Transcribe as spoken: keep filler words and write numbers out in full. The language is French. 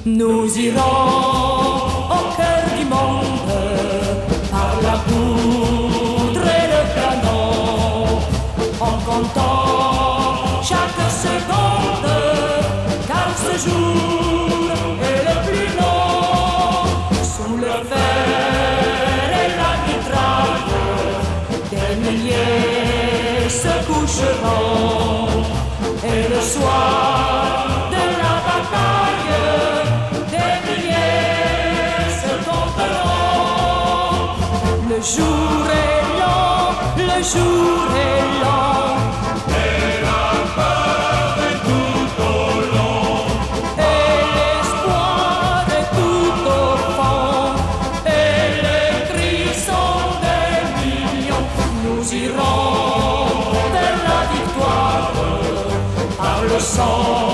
Nous irons au cœur du monde par la poudre et le canon, en comptant chaque seconde, car ce jour est le plus long. Sous le fer et la mitraille, des milliers se coucheront, et le soir de la bataille, le jour est long, le jour est long, et la peur est tout au long, et l'espoir est tout au fond, et les cris sont des millions. Nous irons vers la victoire par le sang